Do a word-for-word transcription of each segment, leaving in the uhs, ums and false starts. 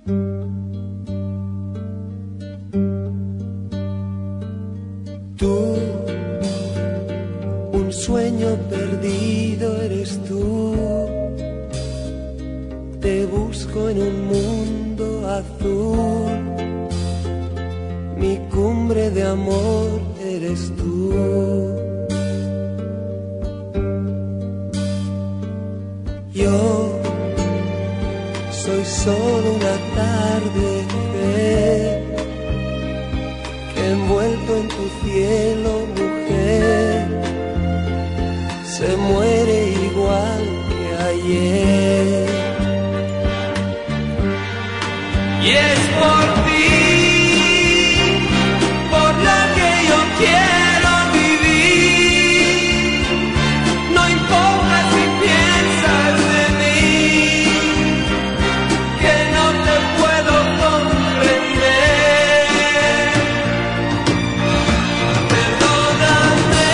Tú, un sueño perdido eres tú. Te busco en un mundo azul. Mi cumbre de amor eres tú. Yo soy solo una tarde que envuelto en tu cielo, mujer, se muere igual que ayer. Y es por ti por la que yo quiero vivir. No importa si piensas de mí, que no te puedo comprender. Perdóname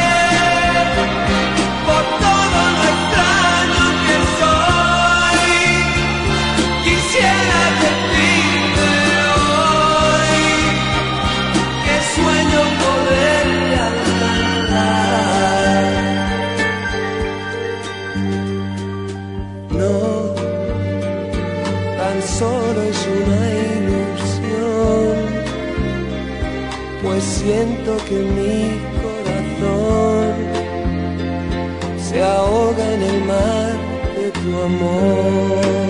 por todo lo extraño que soy. Quisiera decirte hoy que sueño poderte alcanzar. No, tan solo es una ilusión, pues siento que mi corazón se ahoga en el mar de tu amor.